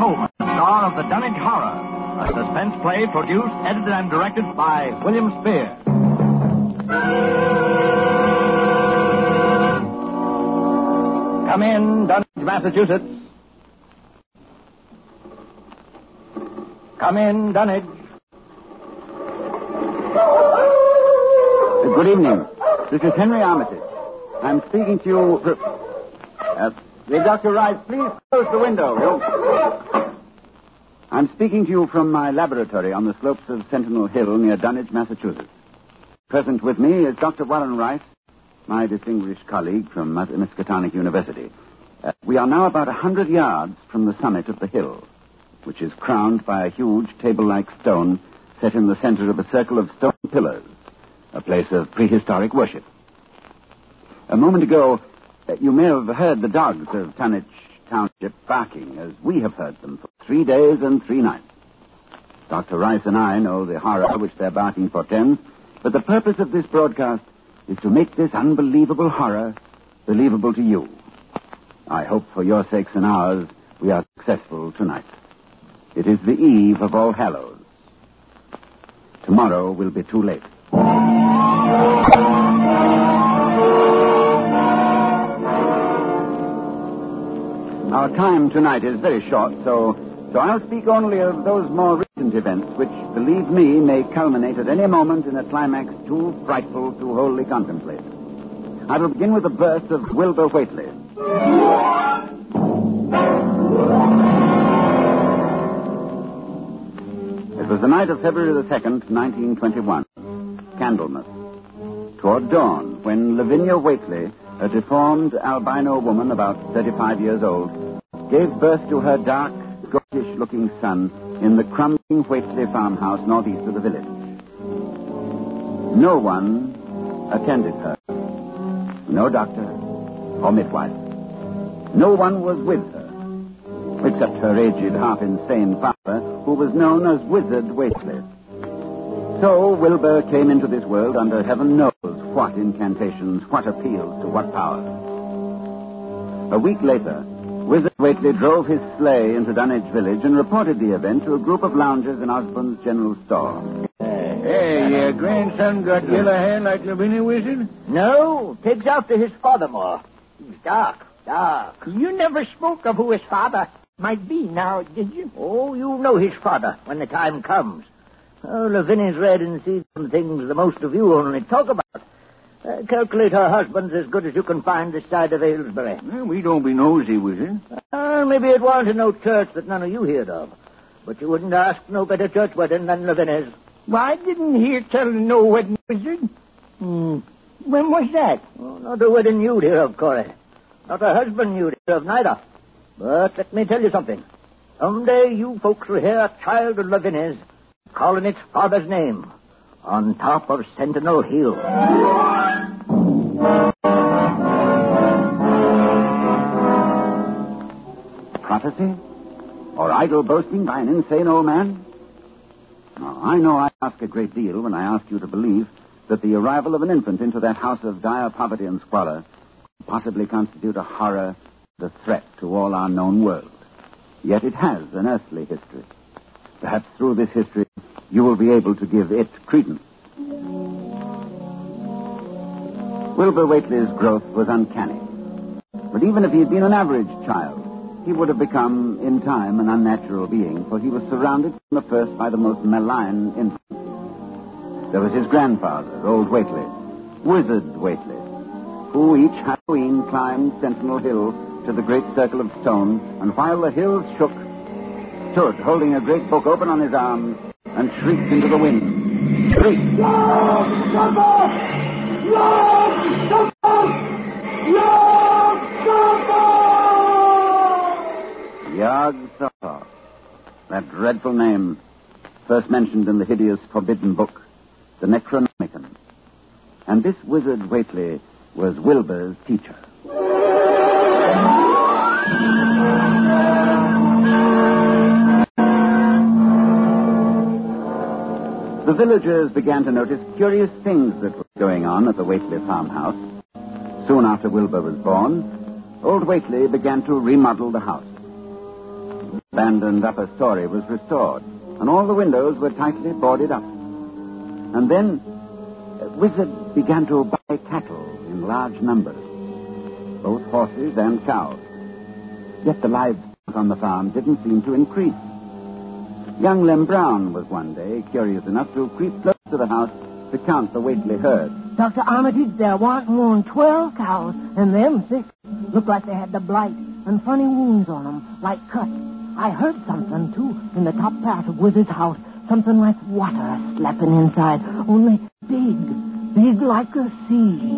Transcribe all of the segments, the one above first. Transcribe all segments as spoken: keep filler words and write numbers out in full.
Coleman, star of the Dunwich Horror, a suspense play produced, edited, and directed by William Spear. Come in, Dunwich, Massachusetts. Come in, Dunwich. Good evening. This is Henry Armitage. I'm speaking to you... Uh, Doctor Rice, please close the window. I'm speaking to you from my laboratory on the slopes of Sentinel Hill near Dunwich, Massachusetts. Present with me is Doctor Warren Rice, my distinguished colleague from Miskatonic University. Uh, we are now about a hundred yards from the summit of the hill, which is crowned by a huge table-like stone set in the center of a circle of stone pillars, a place of prehistoric worship. A moment ago, uh, you may have heard the dogs of Dunwich Township barking, as we have heard them for three days and three nights. Doctor Rice and I know the horror which their barking portends, but the purpose of this broadcast is to make this unbelievable horror believable to you. I hope for your sakes and ours we are successful tonight. It is the eve of All Hallows. Tomorrow will be too late. Our time tonight is very short, so, so I'll speak only of those more recent events which, believe me, may culminate at any moment in a climax too frightful to wholly contemplate. I will begin with the birth of Wilbur Whately. It was the night of February the second, nineteen twenty-one. Candlemas. Toward dawn, when Lavinia Whately, a deformed albino woman about thirty-five years old, gave birth to her dark, Scottish-looking son in the crumbling Whately farmhouse northeast of the village. No one attended her. No doctor or midwife. No one was with her, except her aged, half-insane father, who was known as Wizard Whately. So Wilbur came into this world under heaven knows what incantations, what appeals to what powers. A week later, Wizard Whately drove his sleigh into Dunwich Village and reported the event to a group of loungers in Osborne's General Store. Hey, your grandson got yellow hair like Lavinia, Wizard? No, takes after his father more. He's dark, dark. You never spoke of who his father might be now, did you? Oh, you know his father when the time comes. Oh, Lavinia's read and seen some things the most of you only talk about. Uh, calculate her husband's as good as you can find this side of Aylesbury. Well, we don't be nosy, Wizard. Uh, maybe it wasn't no church that none of you heard of. But you wouldn't ask no better church wedding than Lavinia's. Well, I didn't hear tell of no wedding, Wizard. Hmm. When was that? Oh, not a wedding you'd hear of, Corey. Not a husband you'd hear of, neither. But let me tell you something. Someday you folks will hear a child of Lavinia's calling its father's name on top of Sentinel Hill. Prophecy? Or idle boasting by an insane old man? Now, I know I ask a great deal when I ask you to believe that the arrival of an infant into that house of dire poverty and squalor could possibly constitute a horror, a threat to all our known world. Yet it has an earthly history. Perhaps through this history, you will be able to give it credence. Wilbur Whately's growth was uncanny. But even if he had been an average child, he would have become, in time, an unnatural being, for he was surrounded from the first by the most malign influences. There was his grandfather, old Whately, Wizard Whately, who each Halloween climbed Sentinel Hill to the great circle of stone, and while the hills shook, stood holding a great book open on his arms and shrieked into the wind. Shrieked. Lord, Suffolk! Lord, Suffolk! Lord, Suffolk! Yog Sothoth, that dreadful name, first mentioned in the hideous forbidden book, the Necronomicon. And this Wizard Whately was Wilbur's teacher. The villagers began to notice curious things that were going on at the Whately farmhouse. Soon after Wilbur was born, old Whately began to remodel the house. The abandoned upper story was restored, and all the windows were tightly boarded up. And then, uh, Wizard began to buy cattle in large numbers, both horses and cows. Yet the livestock on the farm didn't seem to increase. Young Lem Brown was one day curious enough to creep close to the house to count the Whately herd. Doctor Armitage, there wasn't more than twelve cows, and them six looked like they had the blight and funny wounds on them, like cuts. I heard something, too, in the top part of Wizard's house. Something like water slapping inside, only big, big like a sea.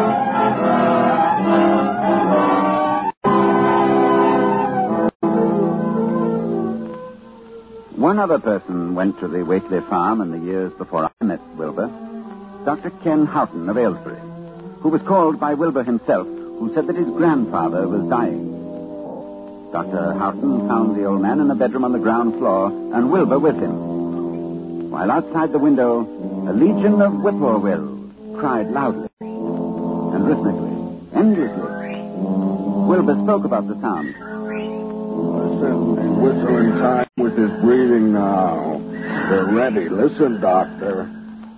One other person went to the Whately farm in the years before I met Wilbur. Doctor Ken Houghton of Aylesbury, who was called by Wilbur himself, who said that his grandfather was dying. Doctor Houghton found the old man in a bedroom on the ground floor, and Wilbur with him. While outside the window, a legion of whippoorwills cried loudly and rhythmically, endlessly. Wilbur spoke about the sound. Listen, he's whistling time with his breathing now. They're ready. Listen, Doctor.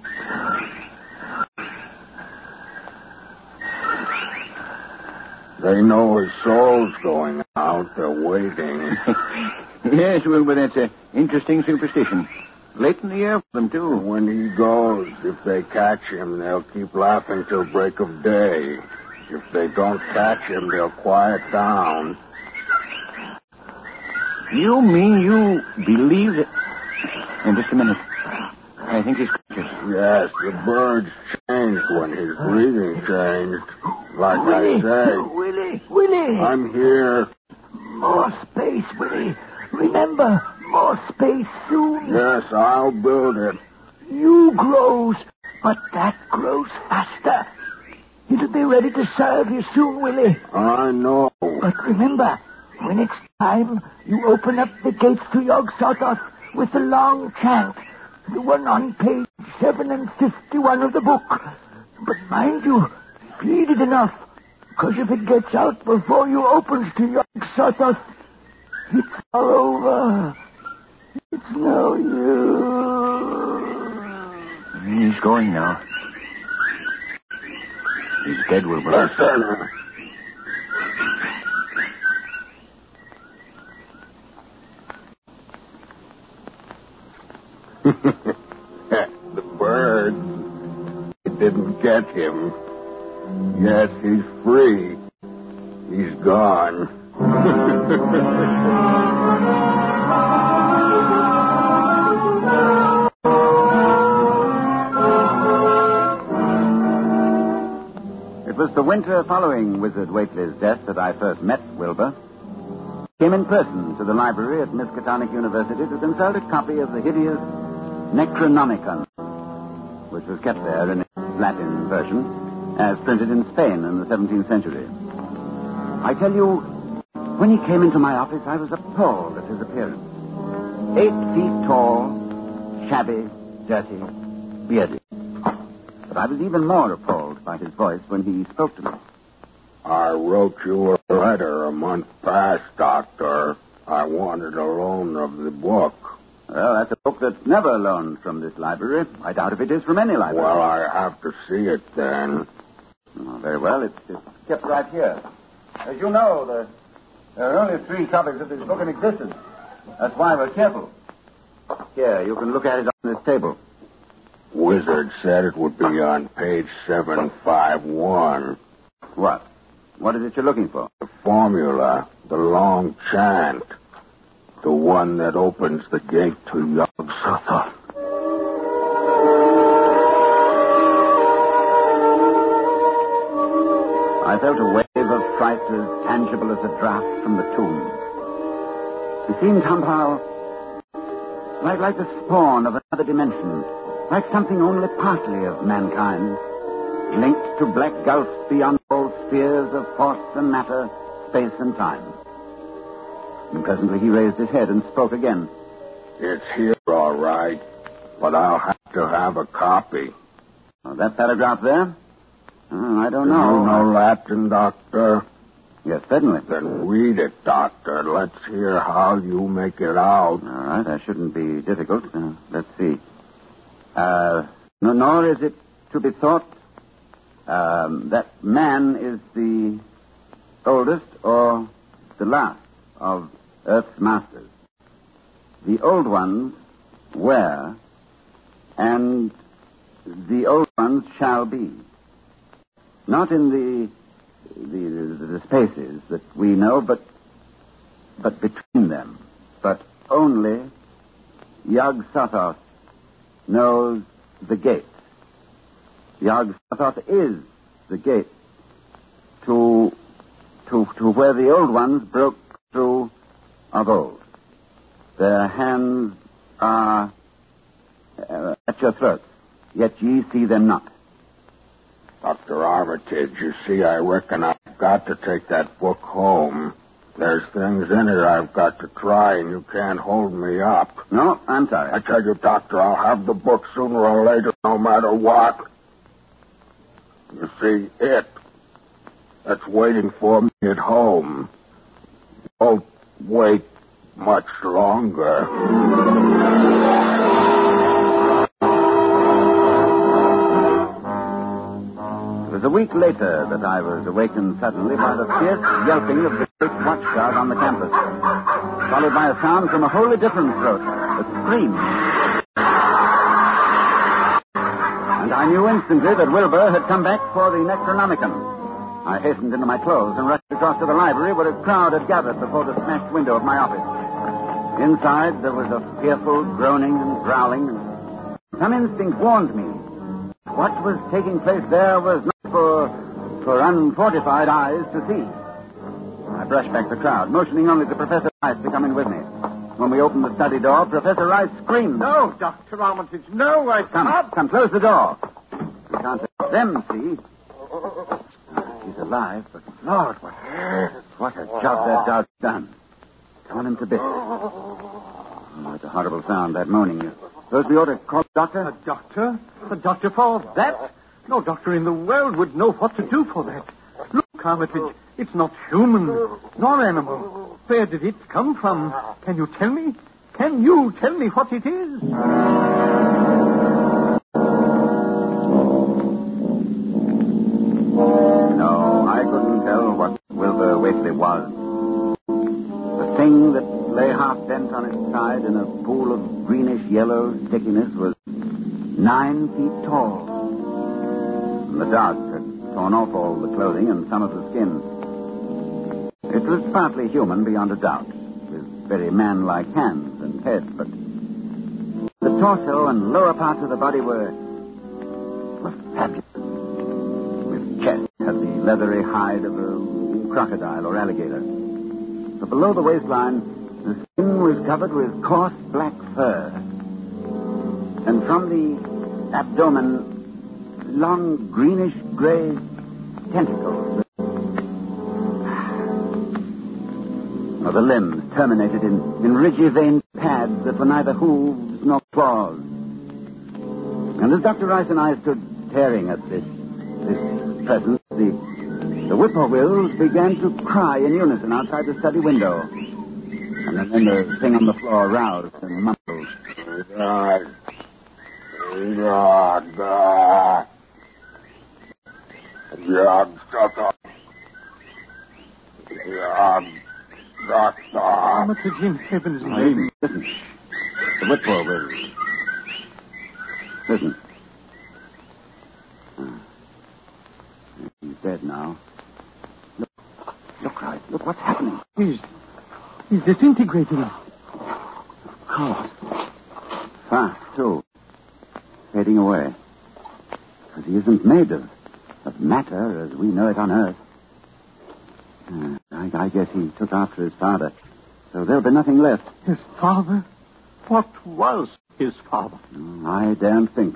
They know his soul's going out. They're waiting. Yes, Wilbur, that's an interesting superstition. Late in the year for them, too. When he goes, if they catch him, they'll keep laughing till break of day. If they don't catch him, they'll quiet down. You mean you believe that... In just a minute. I think he's conscious. Yes, the birds changed when his breathing changed. Like Willie, I say. Willie, Willie. I'm here. More space, Willie. Remember, more space soon. Yes, I'll build it. You grows, but that grows faster. It'll be ready to serve you soon, Willie. I know. But remember, when it's time, you open up the gates to Yog-Sothoth with the long chant, the one on page seven and fifty-one of the book. But mind you, feed it enough, because if it gets out before you opens to Yog-Sothoth, it's all over. It's no use. He's going now. He's dead, Wilbur. Listen. The birds. It didn't get him. Yes, he's free. He's gone. It was the winter following Wizard Whately's death that I first met Wilbur. He came in person to the library at Miskatonic University to consult a copy of the hideous Necronomicon, which was kept there in its Latin version, as printed in Spain in the seventeenth century. I tell you, when he came into my office, I was appalled at his appearance. Eight feet tall, shabby, dirty, bearded. But I was even more appalled by his voice when he spoke to me. I wrote you a letter a month past, Doctor. I wanted a loan of the book. Well, that's a book that's never loaned from this library. I doubt if it is from any library. Well, I have to see it then. Oh, very well. It's, it's kept right here. As you know, the, there are only three copies of this book in existence. That's why we're careful. Here, you can look at it on this table. Wizard said it would be on page seven five one. What? What is it you're looking for? The formula, the long chant, the one that opens the gate to Yog-Sothoth. I felt a wave of fright as tangible as a draught from the tomb. It seemed somehow like, like the spawn of another dimension, like something only partly of mankind, linked to black gulfs beyond all spheres of force and matter, space and time. And presently he raised his head and spoke again. It's here, all right, but I'll have to have a copy. Oh, that paragraph there? Oh, I don't Do know. you know Latin, Doctor? Yes, certainly. Then read it, Doctor. Let's hear how you make it out. All right, that shouldn't be difficult. Uh, let's see. Uh, no, nor is it to be thought um, that man is the oldest or the last of Earth's masters. The old ones were, and the old ones shall be. Not in the the, the spaces that we know, but but between them. But only Yog-Sothoth knows the gate. Yog-Sothoth is the gate to to to where the old ones broke through of old. Their hands are uh, at your throats, yet ye see them not. Doctor Armitage, you see, I reckon I've got to take that book home. There's things in it I've got to try, and you can't hold me up. No, I'm sorry. I tell you, Doctor, I'll have the book sooner or later, no matter what. You see, it that's waiting for me at home won't wait much longer. It was a week later that I was awakened suddenly by the fierce yelping of the great watchdog on the campus, followed by a sound from a wholly different throat, a scream. And I knew instantly that Wilbur had come back for the Necronomicon. I hastened into my clothes and rushed across to the library where a crowd had gathered before the smashed window of my office. Inside, there was a fearful groaning and growling. Some instinct warned me. What was taking place there was not for, for unfortified eyes to see. I brushed back the crowd, motioning only to Professor Rice to come in with me. When we opened the study door, Professor Rice screamed. No, Doctor Armitage, no, I Come, can't. come, close the door. We can't let them see. Oh, he's alive, but Lord, what, what a job that dog's done. Torn him to bits. Oh, it's a horrible sound, that moaning. Suppose we ought to call the doctor? A doctor? A doctor for that? No doctor in the world would know what to do for that. Look, Armitage, it's not human, nor animal. Where did it come from? Can you tell me? Can you tell me what it is? No, I couldn't tell what Wilbur Whately was. The thing that lay half bent on its side in a pool of greenish-yellow stickiness was nine feet tall. And the dog had torn off all the clothing and some of the skin. It was partly human, beyond a doubt, with very man-like hands and head, but the torso and lower parts of the body were, were fabulous. With chest had the leathery hide of a crocodile or alligator. But below the waistline, the skin was covered with coarse black fur. And from the abdomen, long greenish-gray tentacles. Well, the limbs terminated in, in ridgy veined pads that were neither hooves nor claws. And as Doctor Rice and I stood staring at this, this presence, the, the whippoorwills began to cry in unison outside the study window. And then, then the thing on the floor roused and mumbled. God. God. God. Yog-Sothoth. Yog-Sothoth. Armitage, in heaven's name. Listen. The whippoorwills. Listen. Ah. He's dead now. Look. Look, Rice. Look what's happening. He's, he's disintegrating. Of course. Fast, too. Fading away. Because he isn't made of, of matter as we know it on Earth. Uh, I, I guess he took after his father. So there'll be nothing left. His father? What was his father? Oh, I daren't think.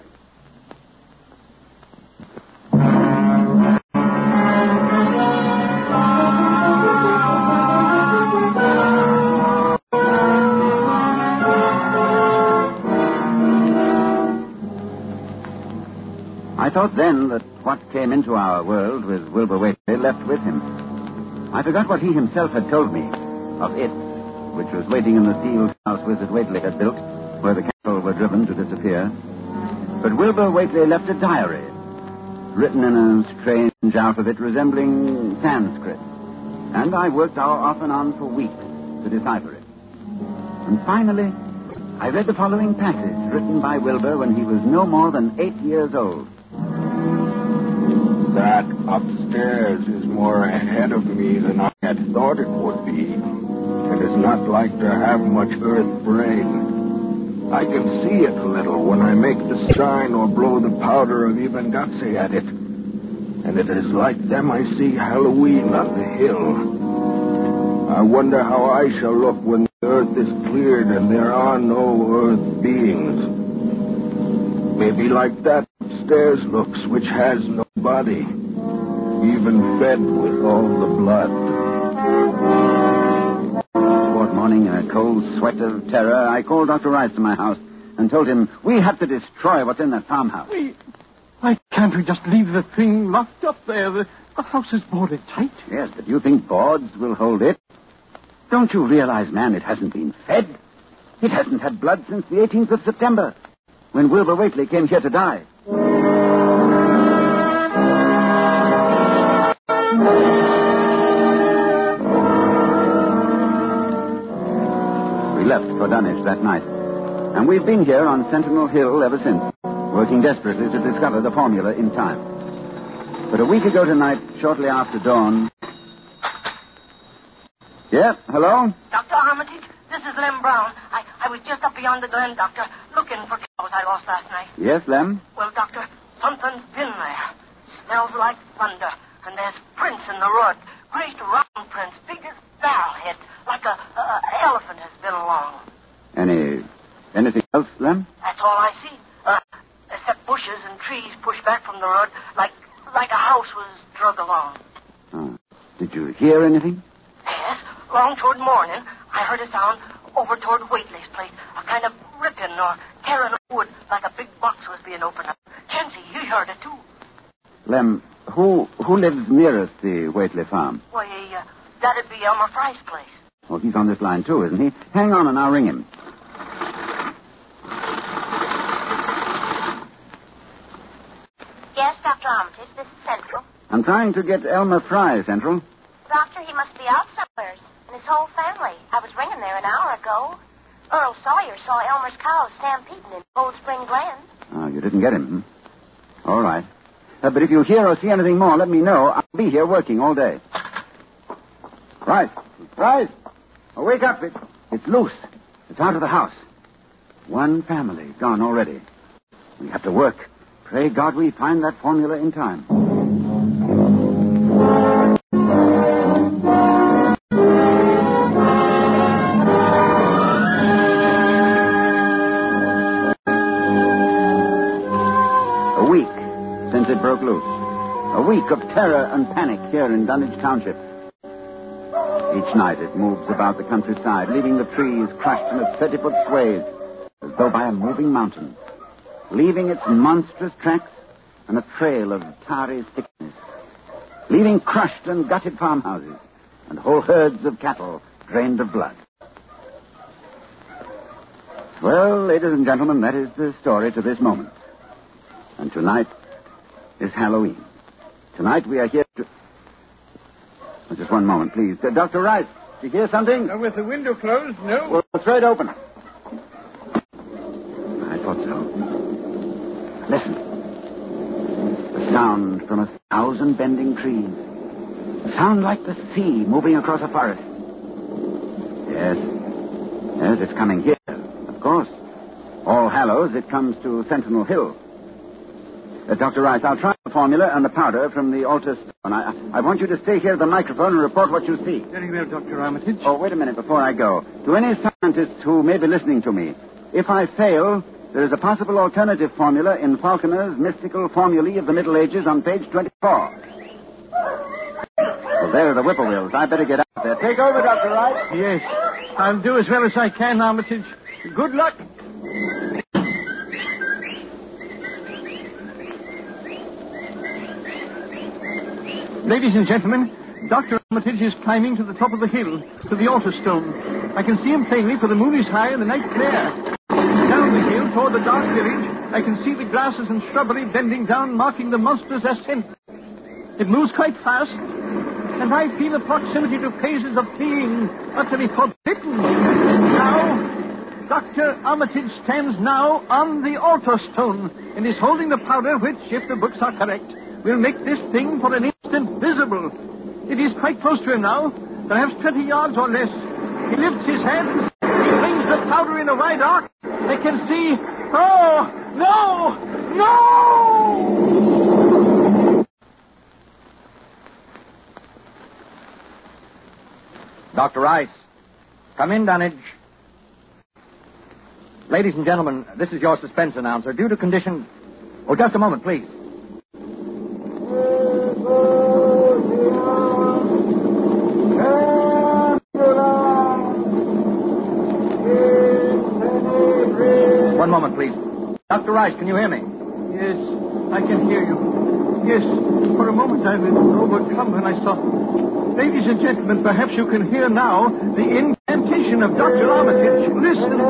I thought then that what came into our world with Wilbur Whately left with him. I forgot what he himself had told me of it, which was waiting in the steel house Wizard Whately had built, where the cattle were driven to disappear. But Wilbur Whately left a diary, written in a strange alphabet resembling Sanskrit. And I worked off and on for weeks to decipher it. And finally, I read the following passage written by Wilbur when he was no more than eight years old. That upstairs is more ahead of me than I had thought it would be. It is not like to have much earth brain. I can see it a little when I make the sign or blow the powder of Ivangatse at it. And it is like them I see Halloween on the hill. I wonder how I shall look when the earth is cleared and there are no earth beings. Maybe like that upstairs looks, which has no body, even fed with all the blood. Toward morning, in a cold sweat of terror, I called Doctor Rice to my house and told him we have to destroy what's in that farmhouse. We... Why can't we just leave the thing locked up there? The, the house is boarded tight. Yes, but you think boards will hold it? Don't you realize, man, it hasn't been fed? It hasn't had blood since the eighteenth of September, when Wilbur Whately came here to die. We left for Dunwich that night, and we've been here on Sentinel Hill ever since, working desperately to discover the formula in time. But a week ago tonight, shortly after dawn... Yeah, hello? Doctor Armitage, this is Lem Brown. I, I was just up beyond the glen, Doctor, looking for cows I lost last night. Yes, Lem? Well, Doctor, something's been there. Smells like thunder, and there's prints in the road. Great round prints, big as barrel heads, like a, a, a elephant has been along. Any... anything else, Lem? That's all I see. Uh, except bushes and trees pushed back from the road, like like a house was drug along. Oh. Did you hear anything? Yes, long toward morning, I heard a sound over toward Whately's place, a kind of ripping or tearing of wood, like a big box was being opened up. Chancey, you heard it too. Lem, who who lives nearest the Whately farm? Why, uh, that'd be Elmer Fry's place. Well, he's on this line too, isn't he? Hang on and I'll ring him. Yes, Doctor Armitage, this is Central. I'm trying to get Elmer Fry, Central. Doctor, he must be out somewheres, and his whole family. I was ringing there an hour ago. Earl Sawyer saw Elmer's cows stampeding in Cold Spring Glen. Oh, you didn't get him, hmm? All right. Uh, but if you hear or see anything more, let me know. I'll be here working all day. Rice. Rice. Oh, wake up. It, it's loose. It's out of the house. One family gone already. We have to work. Pray God we find that formula in time. A week since it broke loose. A week of terror and panic here in Dunwich Township. Each night it moves about the countryside, leaving the trees crushed in a thirty-foot swathe, as though by a moving mountain, leaving its monstrous tracks and a trail of tarry thickness, leaving crushed and gutted farmhouses and whole herds of cattle drained of blood. Well, ladies and gentlemen, that is the story to this moment. And tonight is Halloween. Tonight we are here to... Oh, just one moment, please. Uh, Doctor Rice, did you hear something? Uh, with the window closed, no. Well, throw it open. I thought so. Listen. The sound from a thousand bending trees. A sound like the sea moving across a forest. Yes. Yes, it's coming here, of course. All Hallows, it comes to Sentinel Hill. Uh, Doctor Rice, I'll try the formula and the powder from the altar stone. I, I want you to stay here at the microphone and report what you see. Very well, Doctor Armitage. Oh, wait a minute before I go. To any scientists who may be listening to me, if I fail, there is a possible alternative formula in Falconer's Mystical Formulae of the Middle Ages on page twenty-four. Well, there are the whippoorwills. I better get out there. Take over, Doctor Rice. Yes, I'll do as well as I can, Armitage. Good luck. Ladies and gentlemen, Doctor Armitage is climbing to the top of the hill, to the altar stone. I can see him plainly, for the moon is high and the night clear. Down the hill, toward the dark village, I can see the grasses and shrubbery bending down, marking the monster's ascent. It moves quite fast, and I feel a proximity to phases of being utterly forbidden. Now, Doctor Armitage stands now on the altar stone and is holding the powder which, if the books are correct, will make this thing for an instant visible. It is quite close to him now, perhaps twenty yards or less. He lifts his hand, he flings the powder in a wide arc. I can see... Oh, no! No! Doctor Rice. Come in, Dunnage. Ladies and gentlemen, this is your suspense announcer. Due to conditions... Oh, just a moment, please. One moment, please. Doctor Rice, can you hear me? Yes, I can hear you. Yes, for a moment I was overcome when I saw... Ladies and gentlemen, perhaps you can hear now the incantation of Doctor Armitage. Listen.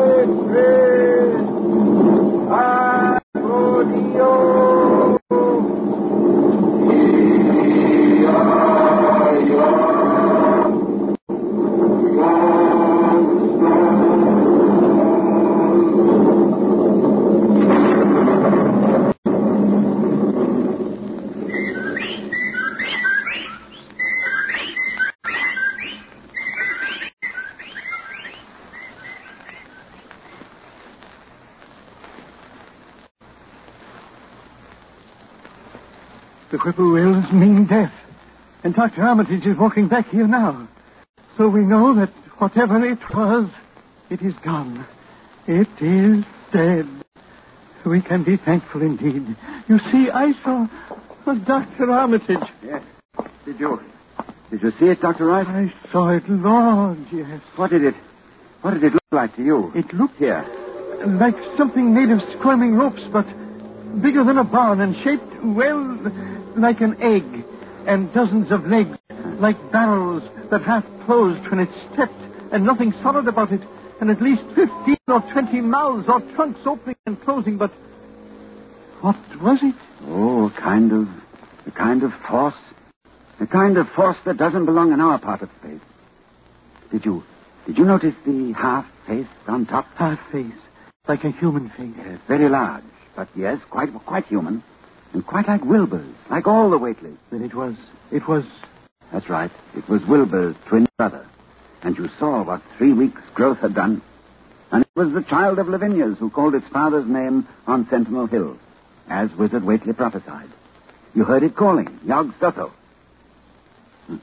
The whippoorwills mean death. And Doctor Armitage is walking back here now. So we know that whatever it was, it is gone. It is dead. We can be thankful indeed. You see, I saw oh, Doctor Armitage. Yes. Did you... Did you see it, Doctor Rice? I saw it, Lord, yes. What did it... What did it look like to you? It looked here. Like something made of squirming ropes, but bigger than a barn and shaped, well, like an egg, and dozens of legs, like barrels that half closed when it stepped, and nothing solid about it, and at least fifteen or twenty mouths or trunks opening and closing, but what was it? Oh, a kind of, a kind of force. A kind of force that doesn't belong in our part of space. Did you, did you notice the half face on top? Half face, like a human face. Yes, very large, but yes, quite, quite human. And quite like Wilbur's, like all the Whateleys. Then it was, it was... That's right. It was Wilbur's twin brother. And you saw what three weeks' growth had done. And it was the child of Lavinia's who called its father's name on Sentinel Hill, as Wizard Whately prophesied. You heard it calling, Yog Sotho. Hmm.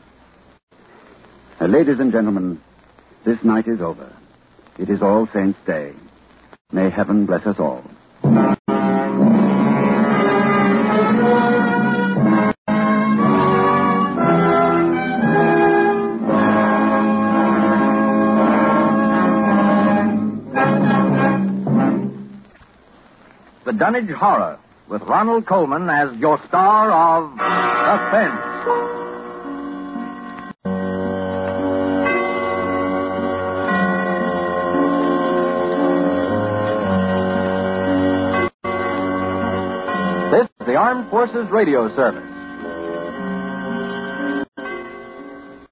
Uh, ladies and gentlemen, this night is over. It is All Saints' Day. May heaven bless us all. The Dunnage Horror, with Ronald Colman as your star of suspense. This is the Armed Forces Radio Service.